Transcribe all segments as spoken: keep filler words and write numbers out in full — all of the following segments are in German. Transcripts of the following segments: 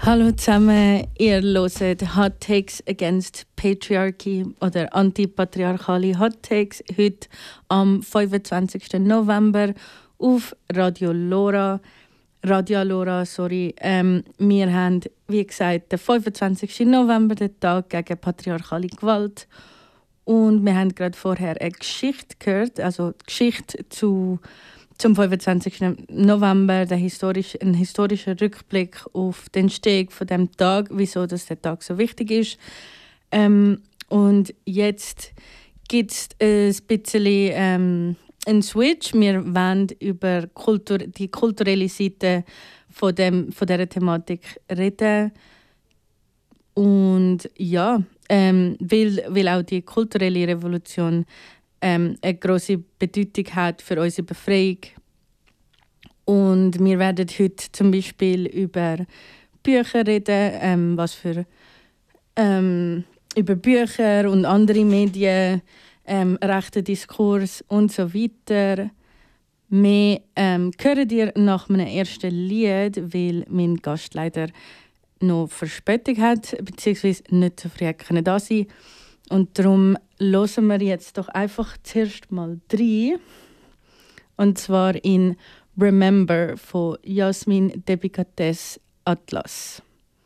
Hallo zusammen, ihr hört Hot Takes Against Patriarchy oder antipatriarchale Hot Takes heute am fünfundzwanzigsten November auf Radio Lora. Radio Lora, sorry. Ähm, wir haben, wie gesagt, den fünfundzwanzigsten November, den Tag gegen patriarchale Gewalt. Und wir haben gerade vorher eine Geschichte gehört, also die Geschichte zu Zum fünfundzwanzigsten November, der historische, ein historischer Rückblick auf den Entstehung von dem Tag, wieso dass der Tag so wichtig ist. Ähm, und jetzt gibt es ein bisschen ähm, einen Switch. Wir wollen über Kultur, die kulturelle Seite von, dem, von dieser Thematik reden. Und ja, ähm, weil, weil auch die kulturelle Revolution Ähm, eine grosse Bedeutung hat für unsere Befreiung. Und wir werden heute zum Beispiel über Bücher reden, ähm, was für ähm, über Bücher und andere Medien, ähm, rechten Diskurs und so weiter. Wir ähm, hören dir nach meinem ersten Lied, weil mein Gast leider noch Verspätung hat, beziehungsweise nicht so früh können da sein. Und darum hören wir jetzt doch einfach zuerst mal rein. Und zwar in Remember von Jasmin Delicatesse Atlas.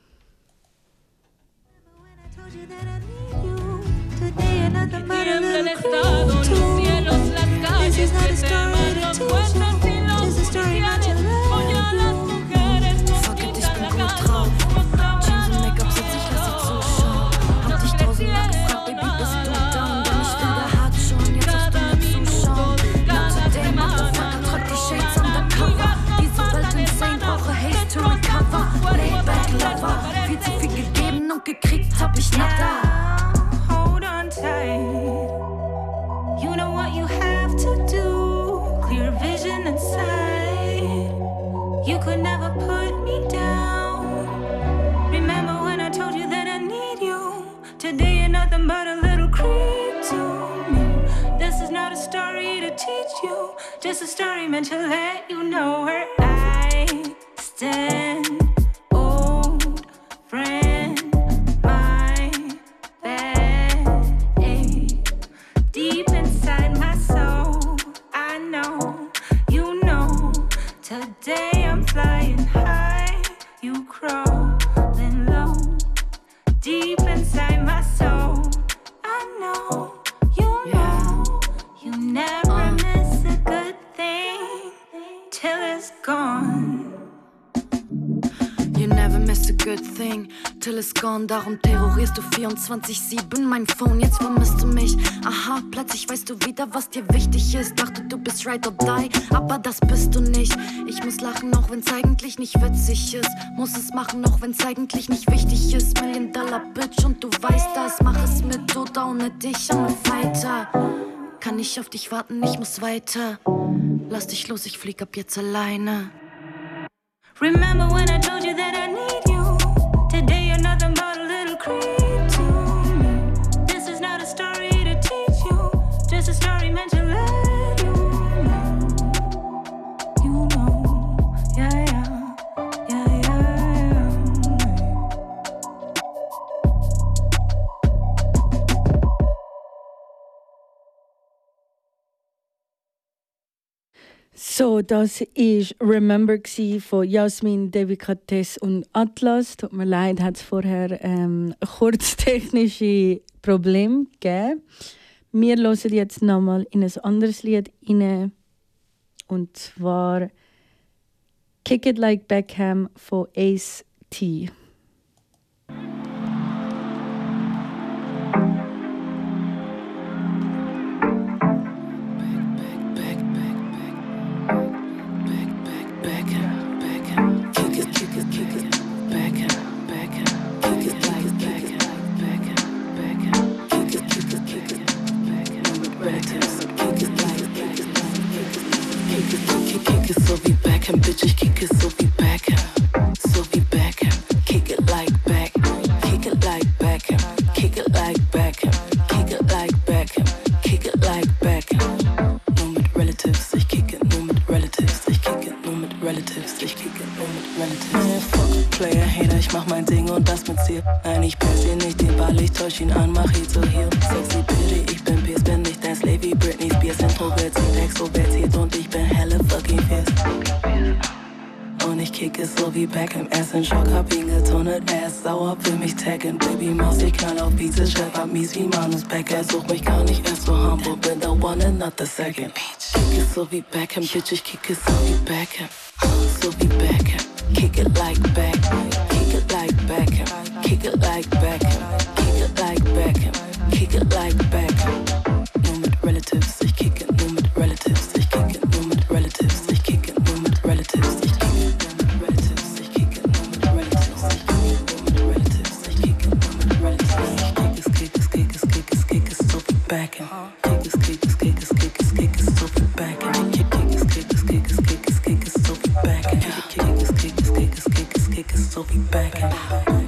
Viel zu viel gegeben und gekriegt hab ich nada. Hold on tight. You know what you have to do. Clear vision inside. You could never put me down. Remember when I told you that I need you. Today you're nothing but a little creep to me. This is not a story to teach you. Just a story meant to let you know where I stand. Friend, my bad ache. Deep inside my soul, I know, you know. Today I'm flying high, you crawling low. Deep inside my soul, I know, you know. You never uh. miss a good thing till it's gone. You never miss a good thing till it's gone. Darum terrorierst du vierundzwanzig sieben mein Phone. Jetzt vermisst du mich. Aha, plötzlich weißt du wieder, was dir wichtig ist. Dachte, du bist right or die, aber das bist du nicht. Ich muss lachen, auch wenn's eigentlich nicht witzig ist. Muss es machen, auch wenn's eigentlich nicht wichtig ist. Million Dollar Bitch und du weißt das. Mach es mit oder ohne dich, I'm a fighter. Kann nicht auf dich warten, ich muss weiter. Lass dich los, ich flieg ab jetzt alleine. Remember when I told you that I need you. Today you're nothing but a little creep to me. This is not a story to teach you. Just a story meant to let you know. You know, yeah, yeah, yeah, yeah. So, das war Remember von Jasmin Delicatesse und Atlas. Tut mir leid, hat es vorher ähm, kurz technische Probleme gegeben. Wir hören jetzt nochmal in ein anderes Lied rein. Und zwar Kick It Like Beckham von Ace T. So wie Beckham, bitch, ich kick it so wie Beckham. So wie Beckham, kick it like back. Kick it like Beckham, kick it like Beckham. Kick it like Beckham, kick it like Beckham. Nur mit Relatives, ich kick it nur mit Relatives. Ich kick it nur mit Relatives, ich kick it nur mit Relatives. Fuck Player, Hater, ich ich mach mein Ding und das mit Ziel. Nein, ich pass dir nicht den Ball, ich täusch ihn an, mach ihn zu hier. Sexy Bitty, ich bin Pierce, bin nicht dein Slave wie Britney Spears. Introvertiert, extrovertiert und ich bin helle fucking fierce. Und ich kicke so wie Beckham, erst in Schock, hab ihn getonnet, er ist sauer, will mich taggen. Baby Maus, ich knall auf Beats, ich rap ab mies wie Manus Becker. Such mich gar nicht erst so humble, bin the one and not the second. Kicke so wie Beckham, bitch, ich kicke so wie Beckham. So wie Beckham, kick it like Beckham. Kick it like Beckham, kick it like Beckham. Kick it like Beckham, kick it like Beckham. Nur mit Relatives, ich kicke nur mit Relatives. Ich kicke nur mit Relatives, ich kicke nur mit Relatives. Back and kick us, kick us, kick us, kick us, kick us, so we back and kick us, kick us, kick us, kick us, kick us, so we back and kick us, kick us, kick us, kick us, kick us, so we back and.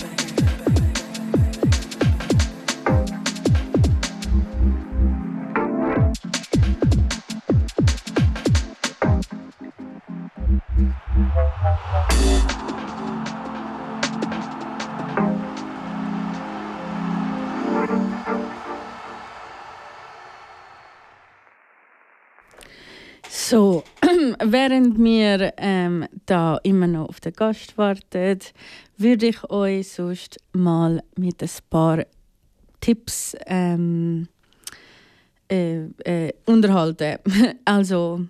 So, während wir ähm, da immer noch auf den Gast warten, würde ich euch sonst mal mit ein paar Tipps ähm, äh, äh, unterhalten. Also,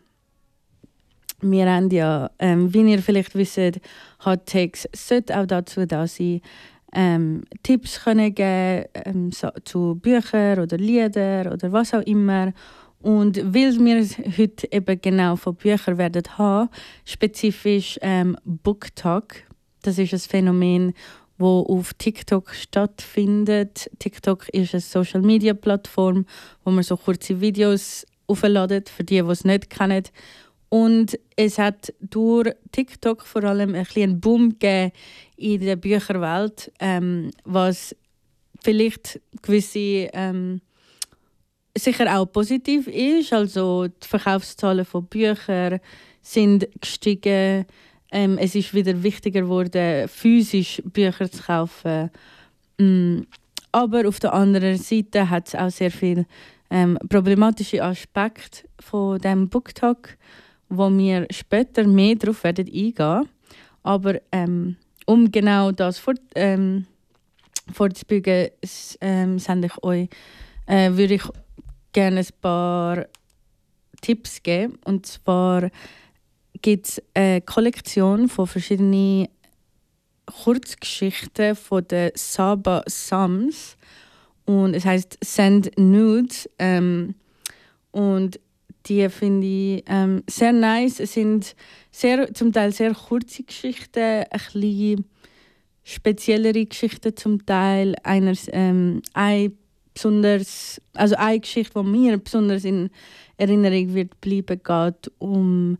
wir haben ja, ähm, wie ihr vielleicht wisst, Hot Takes sollte auch dazu da sein, ähm, Tipps können geben ähm, so, zu Büchern oder Liedern oder was auch immer. Und weil wir heute eben genau von Büchern werden haben, spezifisch ähm, Book Talk, das ist ein Phänomen, das auf TikTok stattfindet. TikTok ist eine Social-Media-Plattform, wo man so kurze Videos aufladet, für die, die es nicht kennen. Und es hat durch TikTok vor allem ein bisschen einen Boom gegeben in der Bücherwelt, ähm, was vielleicht gewisse... Ähm, sicher auch positiv ist. Also die Verkaufszahlen von Büchern sind gestiegen. Ähm, es ist wieder wichtiger geworden, physisch Bücher zu kaufen. Mm. Aber auf der anderen Seite hat es auch sehr viele ähm, problematische Aspekte von dem Booktalk, wo wir später mehr darauf werden eingehen. Aber ähm, um genau das vor, ähm, vorzubeugen, ähm, sende ich euch, äh, würde ich gerne ein paar Tipps geben. Und zwar gibt es eine Kollektion von verschiedenen Kurzgeschichten von den Saba Sams. Und es heißt Send Nudes. Ähm, und die finde ich ähm, sehr nice. Es sind sehr, zum Teil sehr kurze Geschichten, ein bisschen speziellere Geschichten zum Teil. Eines, ähm, ein besonders, also eine Geschichte, die mir besonders in Erinnerung wird bleiben, geht um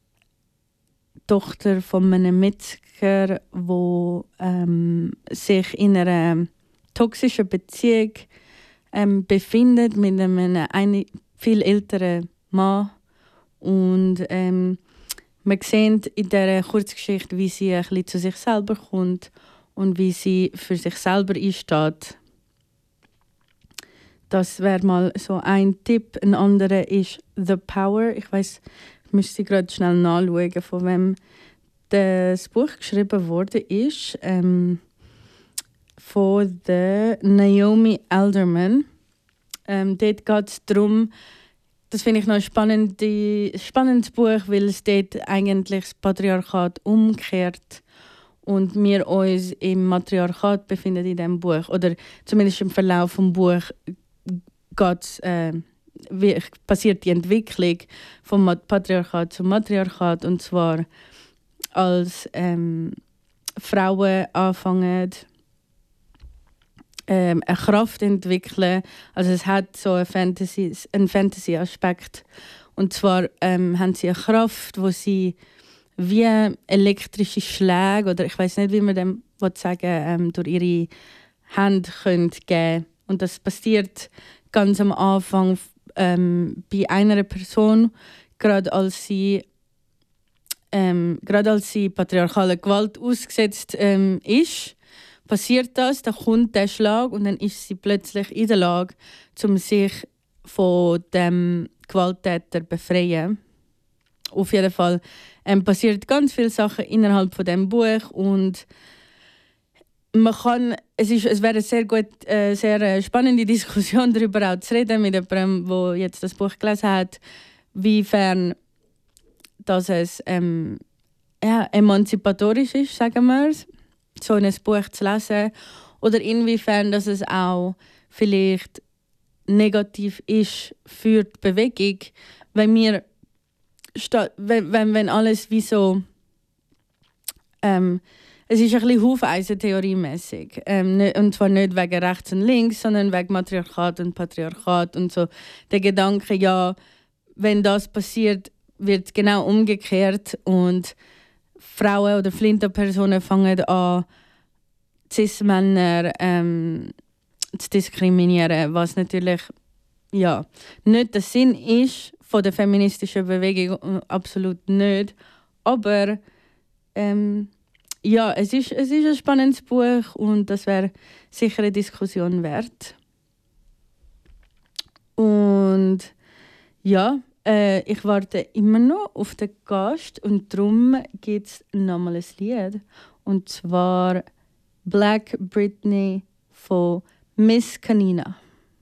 die Tochter von einem Metzger, die ähm, sich in einer toxischen Beziehung ähm, befindet mit einem eine, viel älteren Mann. Und ähm, man sieht in dieser Kurzgeschichte, wie sie ein bisschen zu sich selber kommt und wie sie für sich selber einsteht. Das wäre mal so ein Tipp. Ein anderer ist «The Power». Ich weiss, ich müsste gerade schnell nachschauen, von wem das Buch geschrieben wurde. Ist, ähm, von der Naomi Alderman. Ähm, dort geht es darum, das finde ich noch ein spannende, spannendes Buch, weil es dort eigentlich das Patriarchat umkehrt und wir uns im Matriarchat befinden in diesem Buch. Oder zumindest im Verlauf des Buches geht, äh, wie, passiert die Entwicklung vom Patriarchat zum Matriarchat. Und zwar als ähm, Frauen anfangen, ähm, eine Kraft entwickeln. Also es hat so einen Fantasy, einen Fantasy-Aspekt. Und zwar ähm, haben sie eine Kraft, wo sie wie elektrische Schläge, oder ich weiß nicht, wie man dem sagen ähm, durch ihre Hände geben können. Und das passiert ganz am Anfang ähm, bei einer Person, gerade als sie ähm, gerade als sie patriarchaler Gewalt ausgesetzt ähm, ist. passiert das, dann kommt der Schlag und dann ist sie plötzlich in der Lage, um sich von dem Gewalttäter zu befreien. Auf jeden Fall ähm, passiert ganz viele Sachen innerhalb von dem Buch und man kann, es, ist, es wäre eine sehr, gut, äh, sehr spannende Diskussion darüber auch zu reden mit jemandem, der jetzt das Buch gelesen hat, wiefern dass es ähm, ja, emanzipatorisch ist, sagen wir es, so ein Buch zu lesen, oder inwiefern dass es auch vielleicht negativ ist für die Bewegung, wenn wir wenn, wenn, wenn alles wie so ähm, es ist ein bisschen Hufeisentheorie-mässig. Ähm, und zwar nicht wegen rechts und links, sondern wegen Matriarchat und Patriarchat und so. Der Gedanke, ja, wenn das passiert, wird es genau umgekehrt und Frauen oder Flinterpersonen fangen an, Cis-Männer ähm, zu diskriminieren, was natürlich ja, nicht der Sinn ist von der feministischen Bewegung, absolut nicht. Aber ähm, ja, es ist, es ist ein spannendes Buch und das wäre sicher eine Diskussion wert. Und ja, äh, ich warte immer noch auf den Gast und darum gibt es nochmal ein Lied. Und zwar Black Britney von Miss Kanina.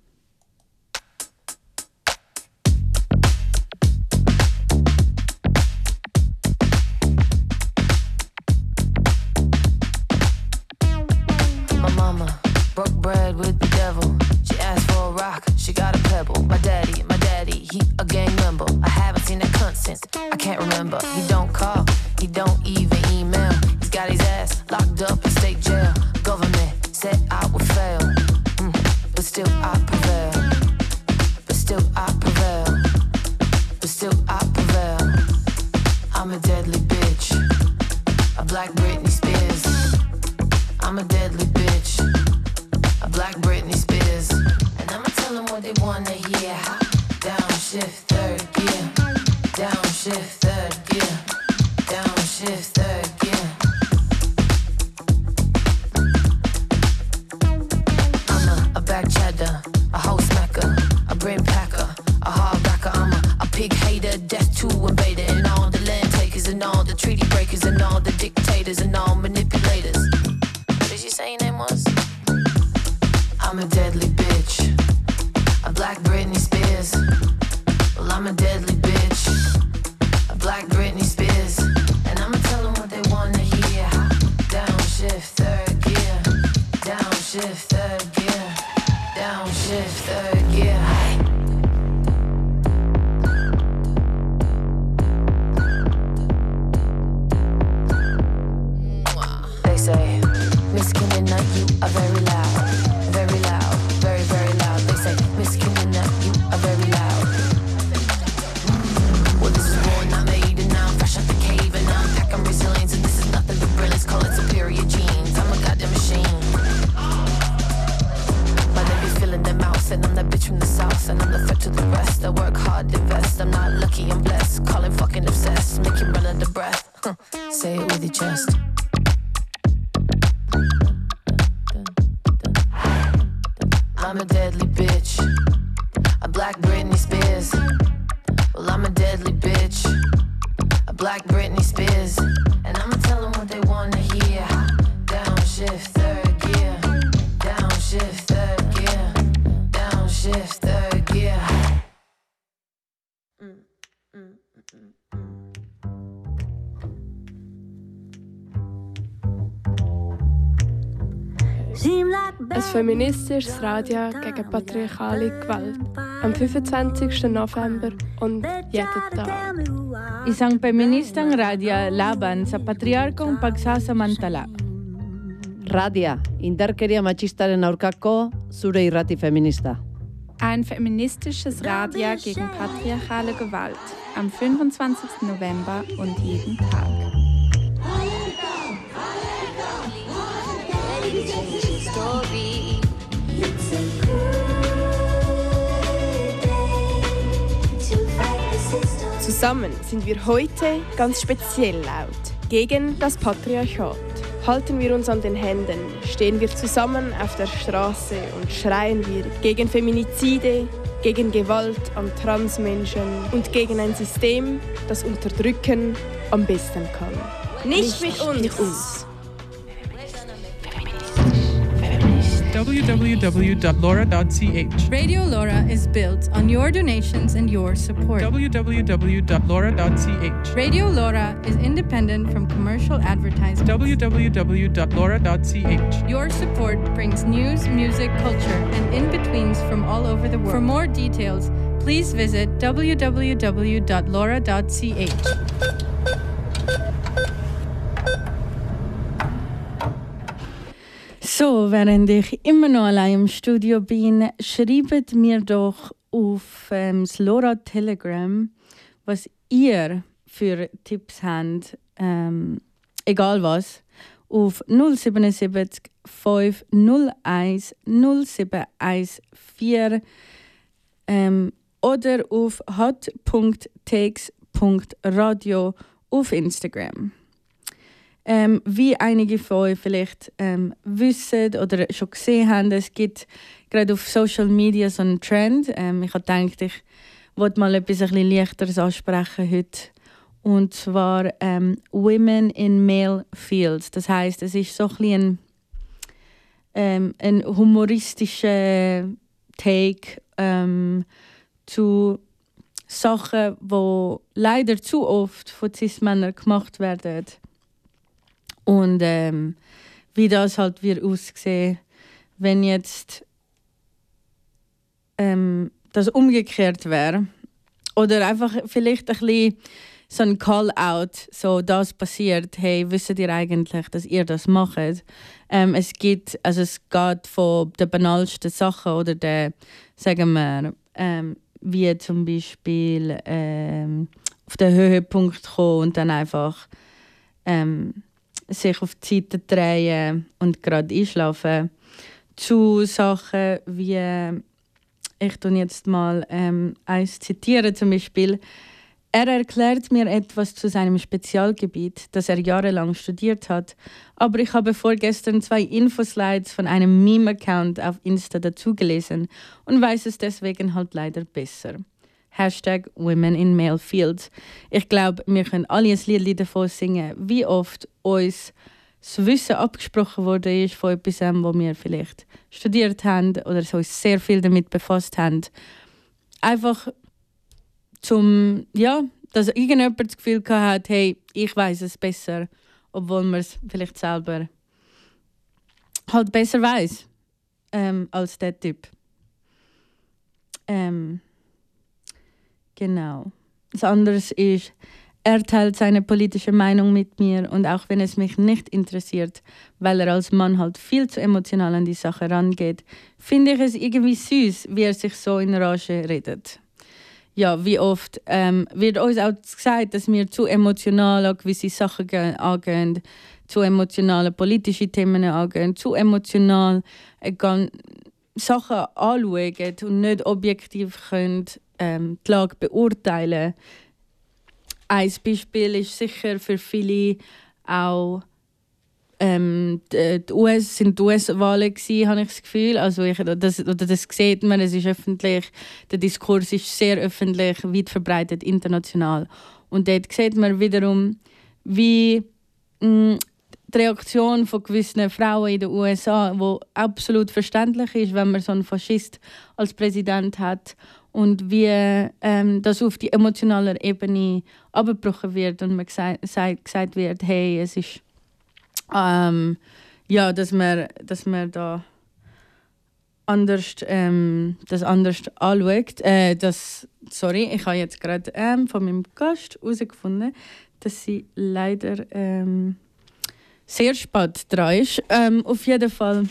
Broke bread with the devil. She asked for a rock, she got a pebble. My daddy, my daddy, he a gang member. I haven't seen that cunt since I can't remember. He don't call, he don't even email. He's got his ass locked up in state jail. Government said I would fail, mm, but still I prevail. But still I prevail. But still I prevail. I'm a deadly bitch, a black Britney Spears. I'm a deadly bitch, a black Britney Spears. And I'ma tell them what they wanna hear. Downshift third gear, downshift third gear, downshift third gear. I'm a, a back chatter, a house smacker, a brain packer, a hard backer. I'm a, a pig hater, death to invader. And all the land takers and all the treaty breakers and all the dictators and all manipulators. What did she say your name was? I'm a deadly bitch, a black Britney Spears. Well, I'm a deadly bitch, a black Britney Spears. And I'ma tell them what they wanna hear. Downshift third gear, downshift third gear, downshift third gear. They say, Miss Kanina, you are very loud. Very loud, very, very loud. They say, Miss Kanina, you are very loud. Mm. Well, this is war not made, and now I'm fresh out the cave, and I'm packing resilience, and this is nothing but brilliance. Call it superior genes. I'm a goddamn machine. But they be feeling them out, and I'm that bitch from the south, and I'm the threat to the rest. I work hard, invest. I'm not lucky, I'm blessed. Calling fucking obsessed, make you run under breath. Huh. Say it with your chest. I'm a deadly bitch, a black Britney Spears. Well, I'm a deadly bitch, a black Britney Spears. And I'ma tell them what they wanna hear. Downshift third gear, downshift third gear, downshift third gear. Mm, mm, mm, mm. Ein feministisches Radio gegen patriarchale Gewalt. Am fünfundzwanzigsten November und jeden Tag. Isang feministang radya laban sa patriarkong pagsasamantala. Radia, indarkeria machistaren aurkako zure irrati feminista. Ein feministisches Radio gegen patriarchale Gewalt. Am fünfundzwanzigsten November und jeden Tag. Zusammen sind wir heute ganz speziell laut gegen das Patriarchat. Halten wir uns an den Händen, stehen wir zusammen auf der Straße und schreien wir gegen Feminizide, gegen Gewalt an Transmenschen und gegen ein System, das Unterdrücken am besten kann. Nicht, Nicht mit uns! Mit uns. w w w dot lora dot c h Radio Lora is built on your donations and your support. w w w dot lora dot c h Radio Lora is independent from commercial advertising. w w w dot lora dot c h Your support brings news, music, culture, and in-betweens from all over the world. For more details, please visit w w w dot lora dot c h. So, während ich immer noch allein im Studio bin, schreibt mir doch auf ähm, das Lora Telegram, was ihr für Tipps habt, ähm, egal was, auf null sieben sieben fünf null eins null sieben eins vier ähm, oder auf hot punkt takes punkt radio auf Instagram. Ähm, wie einige von euch vielleicht ähm, wissen oder schon gesehen haben, es gibt gerade auf Social Media so einen Trend. Ähm, ich habe gedacht, ich wollte mal etwas ein bisschen Leichteres ansprechen heute. Und zwar ähm, Women in Male Fields. Das heisst, es ist so ein bisschen ein, ähm, ein humoristischer Take ähm, zu Sachen, die leider zu oft von Cis-Männern gemacht werden. Und ähm, wie das halt wird aussehen, wenn jetzt ähm, das umgekehrt wäre. Oder einfach vielleicht ein bisschen so ein Call-out, so das passiert, hey, wisst ihr eigentlich, dass ihr das macht? Ähm, es gibt, also es geht von den banalsten Sachen oder der, sagen wir, ähm, wie zum Beispiel ähm, auf den Höhepunkt kommen und dann einfach ähm, sich auf die Seite drehen und gerade einschlafen, zu Sachen wie, ich tue jetzt mal ähm, eins zitieren, zum Beispiel, er erklärt mir etwas zu seinem Spezialgebiet, das er jahrelang studiert hat, aber ich habe vorgestern zwei Infoslides von einem Meme-Account auf Insta dazugelesen und weiß es deswegen halt leider besser. Hashtag Women in Male Fields. Ich glaube, wir können alle ein Lied davon singen, wie oft uns das Wissen abgesprochen wurde ist von etwas, was wir vielleicht studiert haben oder so uns sehr viel damit befasst haben. Einfach zum, ja, dass irgendjemand das Gefühl hat, hey, ich weiß es besser, obwohl man es vielleicht selber halt besser weiß ähm, als der Typ. Ähm, Genau. Das andere ist, er teilt seine politische Meinung mit mir und auch wenn es mich nicht interessiert, weil er als Mann halt viel zu emotional an die Sache rangeht, finde ich es irgendwie süß, wie er sich so in Rage redet. Ja, wie oft ähm, wird uns auch gesagt, dass wir zu emotional an gewisse Sachen angehen, zu emotional politische Themen angehen, zu emotional äh, Sachen anschauen und nicht objektiv können Ähm, die Lage beurteilen. Ein Beispiel ist sicher für viele auch ähm, die, die U S sind die U S-Wahlen gewesen, habe ich das Gefühl. Also ich, das, oder das sieht man, es ist öffentlich, der Diskurs ist sehr öffentlich, weit verbreitet, international. Und dort sieht man wiederum, wie mh, die Reaktion von gewissen Frauen in den U S A, die absolut verständlich ist, wenn man so einen Faschist als Präsident hat, und wie ähm, das auf die emotionale Ebene abgebrochen wird und man gesagt, gesagt wird, hey, es ist ähm, ja, dass man, dass man da anders, ähm, das anders anschaut. Äh, das, sorry, ich habe jetzt gerade ähm, von meinem Gast herausgefunden, dass sie leider ähm, sehr spät dran ist. Ähm, auf jeden Fall,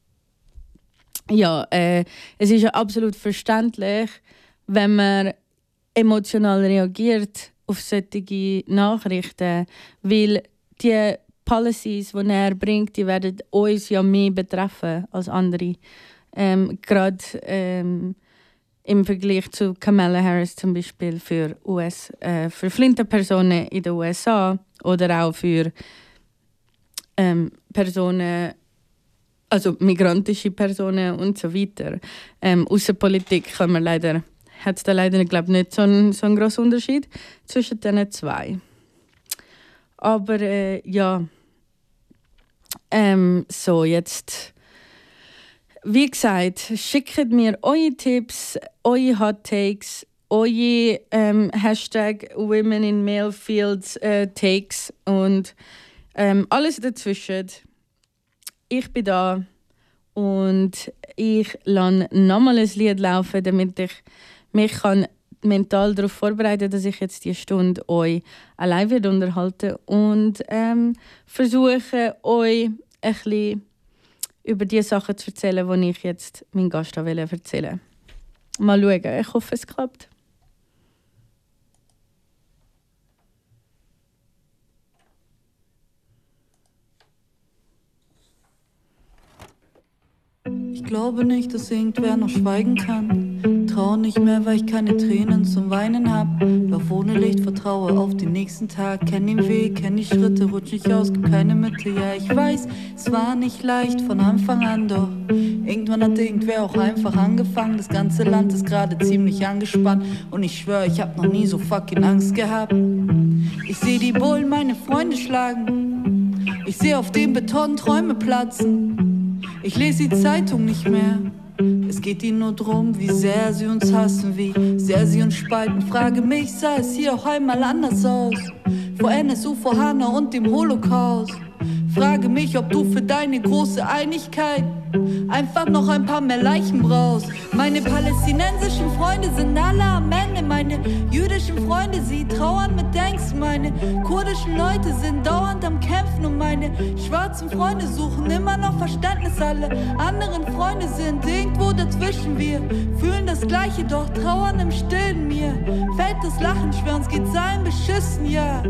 ja, äh, es ist ja absolut verständlich, wenn man emotional reagiert auf solche Nachrichten, weil die Policies, die er bringt, die werden uns ja mehr betreffen als andere. Ähm, Gerade ähm, im Vergleich zu Kamala Harris zum Beispiel für, U S, äh, für Flinterpersonen in den U S A oder auch für ähm, Personen, also migrantische Personen und so weiter. Ähm, Außenpolitik kann man leider, hat es da leider glaub, nicht so einen, so einen grossen Unterschied zwischen diesen zwei. Aber äh, ja, ähm, so jetzt, wie gesagt, schickt mir eure Tipps, eure Hot Takes, eure ähm, Hashtag Women in Male Fields äh, Takes und ähm, alles dazwischen. Ich bin da und ich lasse nochmal ein Lied laufen, damit ich mich kann mental darauf vorbereiten kann, dass ich jetzt die Stunde euch allein wird unterhalten und ähm, versuche, euch ein bisschen über die Sachen zu erzählen, die ich jetzt meinem Gast erzählen wollte. Mal schauen, ich hoffe, es klappt. Ich glaube nicht, dass irgendwer noch schweigen kann. Trau nicht mehr, weil ich keine Tränen zum Weinen hab. Lauf ohne Licht, vertraue auf den nächsten Tag. Kenn den Weg, kenn die Schritte, rutsch nicht aus, gibt keine Mitte. Ja, ich weiß, es war nicht leicht von Anfang an, doch irgendwann hat irgendwer auch einfach angefangen. Das ganze Land ist gerade ziemlich angespannt und ich schwör, ich hab noch nie so fucking Angst gehabt. Ich seh die Bullen meine Freunde schlagen. Ich seh auf dem Beton Träume platzen. Ich lese die Zeitung nicht mehr. Es geht ihnen nur drum, wie sehr sie uns hassen, wie sehr sie uns spalten. Frage mich, sah es hier auch einmal anders aus? Vor N S U, vor Hanna und dem Holocaust. Frage mich, ob du für deine große Einigkeit einfach noch ein paar mehr Leichen brauchst. Meine palästinensischen Freunde sind alle am Ende. Meine jüdischen Freunde, sie trauern mit Angst. Meine kurdischen Leute sind dauernd am Kämpfen. Und meine schwarzen Freunde suchen immer noch Verständnis. Alle anderen Freunde sind irgendwo dazwischen. Wir fühlen das Gleiche, doch trauern im Stillen. Mir fällt das Lachen schwer, uns geht's allen beschissen, ja.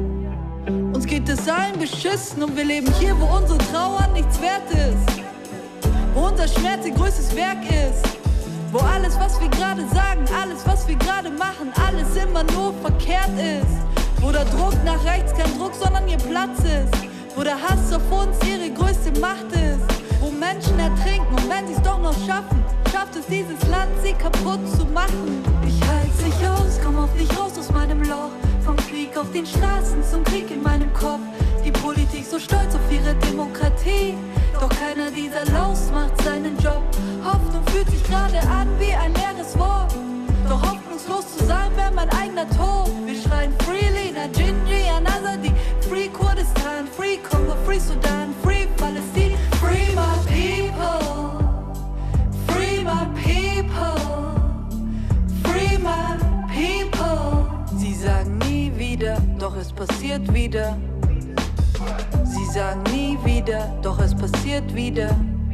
Uns geht es allen beschissen und wir leben hier, wo unsere Trauer nichts wert ist. Wo unser Schmerz ihr größtes Werk ist. Wo alles, was wir gerade sagen, alles, was wir gerade machen, alles immer nur verkehrt ist. Wo der Druck nach rechts kein Druck, sondern ihr Platz ist. Wo der Hass auf uns ihre größte Macht ist. Wo Menschen ertrinken und wenn sie es doch noch schaffen, schafft es dieses Land, sie kaputt zu machen. Ich halt's nicht aus, komm auf nicht raus aus meinem Loch. Vom Krieg auf den Straßen zum Krieg in meinem Kopf. Die Politik so stolz auf ihre Demokratie. Doch keiner dieser Laus macht seinen Job. Hoffnung fühlt sich gerade an wie ein leeres Wort. Doch hoffnungslos zu sein wäre mein eigener Tod. Wir schreien freely, na Gingy, an Azadi. Free Kurdistan, free Kongo, free Sudan, free Palestine. Free my people, free my people, free my people. Sie sagen nie wieder, doch es passiert wieder. Sie sagen nie wieder, doch es passiert wieder.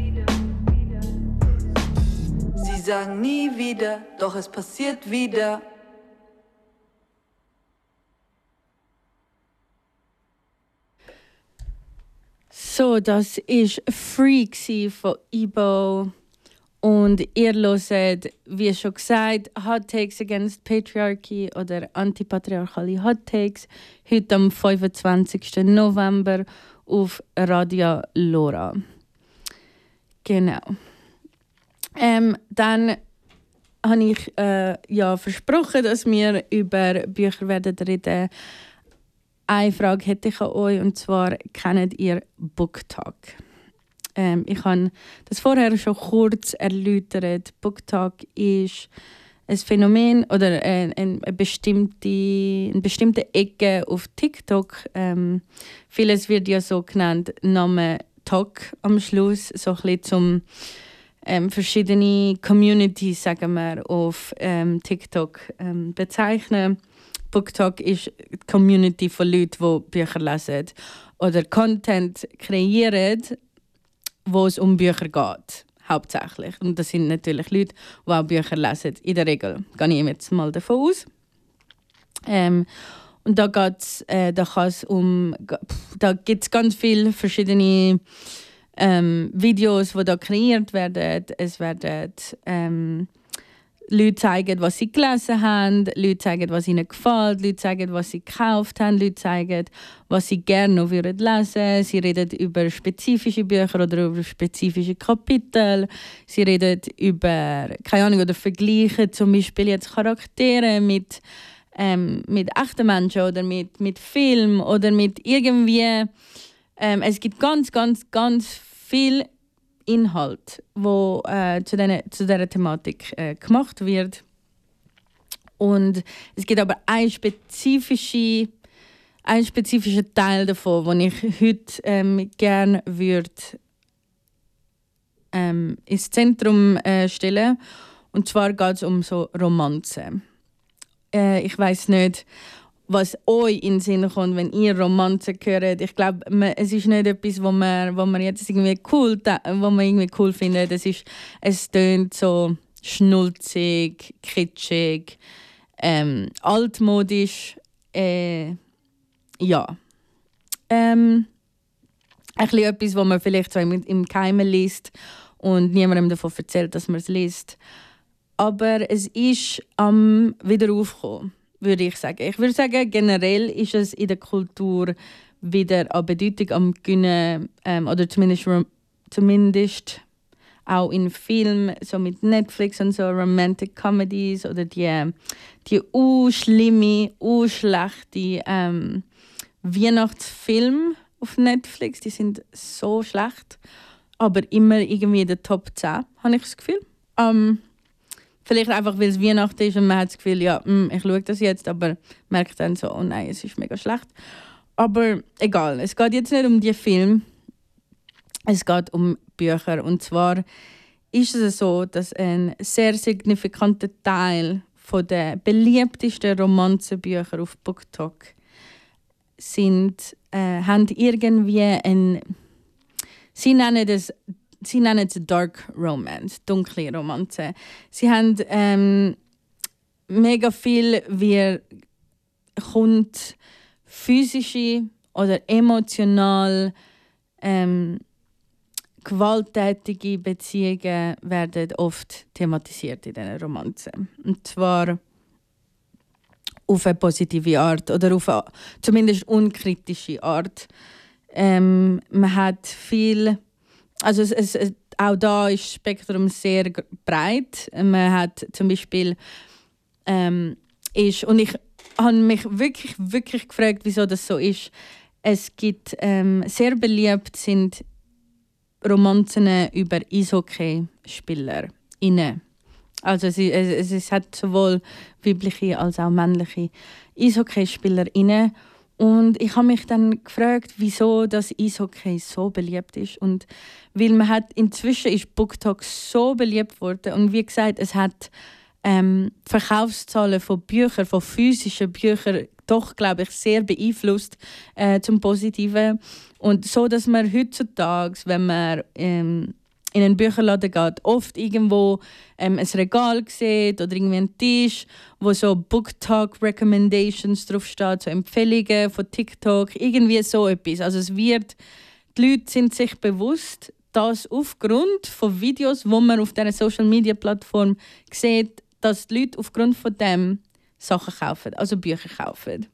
Sie sagen nie wieder, doch es passiert wieder. So, das ist Free von Ibo. Und ihr hört, wie schon gesagt, Hot Takes Against Patriarchy oder antipatriarchale Hot Takes. Heute am fünfundzwanzigsten November auf Radio Lora. Genau. Ähm, dann habe ich äh, ja versprochen, dass wir über Bücher werden reden. Eine Frage hätte ich an euch, und zwar, kennt ihr BookTok? Ähm, ich habe das vorher schon kurz erläutert. BookTok ist ein Phänomen oder eine, eine, bestimmte, eine bestimmte Ecke auf TikTok. Ähm, vieles wird ja so genannt, Name Talk am Schluss, so ein bisschen zum ähm, verschiedene Communities, sagen wir, auf ähm, TikTok ähm, bezeichnen. BookTok ist die Community von Leuten, die Bücher lesen oder Content kreieren, wo es um Bücher geht, hauptsächlich. Und das sind natürlich Leute, die auch Bücher lesen. In der Regel gehe ich jetzt mal davon aus. Ähm, und da geht's, äh, da kann's um, da gibt es ganz viele verschiedene ähm, Videos, die da kreiert werden. Es werden ähm, Leute zeigen, was sie gelesen haben, Leute zeigen, was ihnen gefällt, Leute zeigen, was sie gekauft haben, Leute zeigen, was sie gerne noch würden lesen. Sie reden über spezifische Bücher oder über spezifische Kapitel. Sie reden über, keine Ahnung, oder vergleichen zum Beispiel jetzt Charaktere mit, ähm, mit echten Menschen oder mit, mit Film oder mit irgendwie. Ähm, es gibt ganz, ganz, ganz viel Inhalt, wo äh, zu, den, zu dieser Thematik äh, gemacht wird. Und es gibt aber einen spezifischen, einen spezifischen Teil davon, den ich heute ähm, gerne würde ähm, ins Zentrum äh, stellen. Und zwar geht es um so Romanzen. Äh, ich weiß nicht, was euch in den Sinn kommt, wenn ihr Romanzen hört. Ich glaube, es ist nicht etwas, was man, was man jetzt irgendwie cool, was man irgendwie cool findet. Es ist, es tönt so schnulzig, kitschig, ähm, altmodisch. Äh, ja. Ähm, ein bisschen etwas, was man vielleicht so im, im Geheimen liest und niemandem davon erzählt, dass man es liest. Aber es ist am ähm, wieder aufgekommen, würde ich sagen. Ich würde sagen, generell ist es in der Kultur wieder an Bedeutung am Gewinnen, ähm, oder zumindest, zumindest auch in Filmen, so mit Netflix und so Romantic Comedies oder die, die u-schlimme, u-schlechte ähm, Weihnachtsfilme auf Netflix, die sind so schlecht, aber immer irgendwie in der Top zehn, habe ich das Gefühl. Ähm, Vielleicht einfach, weil es Weihnachten ist und man hat das Gefühl, ja, mh, ich schaue das jetzt, aber merkt dann so, oh nein, es ist mega schlecht. Aber egal, es geht jetzt nicht um die Film, es geht um Bücher. Und zwar ist es so, dass ein sehr signifikanter Teil der beliebtesten Romanzenbücher auf BookTok sind, äh, haben irgendwie ein, sie nennen das Sie nennen es Dark Romance, dunkle Romanze. Sie haben ähm, mega viel, wie kommt physische oder emotional ähm, gewalttätige Beziehungen werden oft thematisiert in diesen Romanzen. Und zwar auf eine positive Art oder auf eine zumindest unkritische Art. Ähm, man hat viel Also es, es, auch da ist das Spektrum sehr breit. Man hat zum Beispiel ähm, ist, und ich habe mich wirklich, wirklich gefragt, wieso das so ist. Es gibt ähm, sehr beliebt sind Romanzen über Eishockey-Spieler. Also es, es, es hat sowohl weibliche als auch männliche Eishockey-Spieler. Und ich habe mich dann gefragt, wieso das Eishockey so beliebt ist. Und weil man hat, inzwischen ist BookTok so beliebt worden. Und wie gesagt, es hat ähm, Verkaufszahlen von Büchern, von physischen Büchern, doch, glaube ich, sehr beeinflusst äh, zum Positiven. Und so, dass man heutzutage, wenn man ähm, in einen Bücherladen geht, oft irgendwo ähm, ein Regal sieht oder irgendwie einen Tisch, wo so BookTok Recommendations draufsteht, so Empfehlungen von TikTok, irgendwie so etwas. Also es wird, die Leute sind sich bewusst, dass aufgrund von Videos, die man auf dieser Social Media Plattform sieht, dass die Leute aufgrund von dem Sachen kaufen, also Bücher kaufen.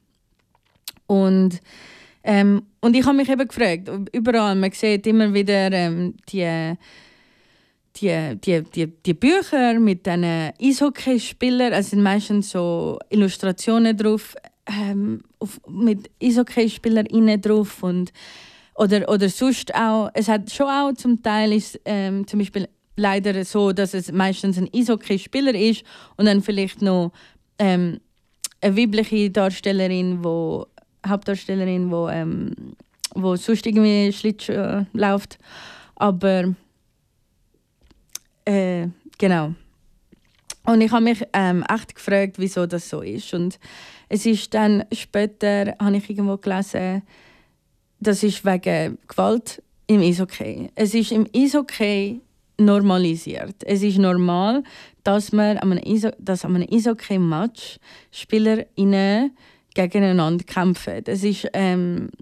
Und ähm, und ich habe mich eben gefragt, überall, man sieht immer wieder ähm, die Die, die, die, die Bücher mit diesen Eishockeyspielern, es sind meistens so Illustrationen drauf, ähm, auf, mit Eishockeyspielerinnen drauf und oder, oder sonst auch, es hat schon auch zum Teil ist, ähm, zum Beispiel leider so, dass es meistens ein Eishockeyspieler ist und dann vielleicht noch ähm, eine weibliche Darstellerin, wo Hauptdarstellerin, wo, ähm, wo sonst irgendwie Schlittschuh äh, läuft, aber Äh, genau. Und ich habe mich ähm, echt gefragt, wieso das so ist. Und es ist dann später, habe ich irgendwo gelesen, das ist wegen Gewalt im Eishockey. Es ist im Eishockey normalisiert. Es ist normal, dass man an einem, Eis- dass an einem Eishockey-Match SpielerInnen gegeneinander kämpfen. Es ist, ähm,